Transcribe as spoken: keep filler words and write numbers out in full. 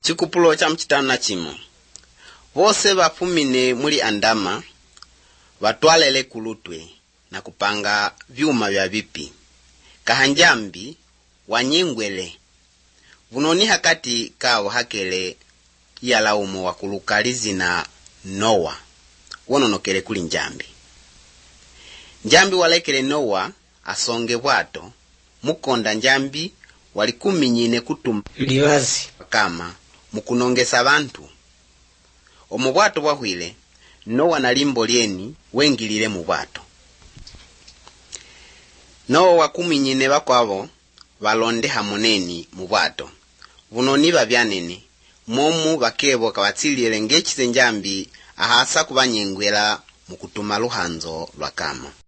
Chikupulo cha mchitano na chimo. Vose vafumine muli andama, vatwalele kulutwe na kupanga vyuma vya vipi. Kahanjambi wanyingwele. Vunoni hakati kao hakele ya laumu wakulukalizi na Noa. Wononokele kuli njambi. Njambi walekele Noa asonge wato. Mukonda njambi walikuminyine kutumba liwazi kama mukunongesa bantu. Omubwato bwahwile Noa na limbo lyeni wengilile mubwato. Noa wakuminyine bakwabo balonde hamoneni mubwato. Vunoni babyanene momu bakebo kabatsilile ngechize njambi ahasa kubanyengwela mukutuma luhanzo lwa kama.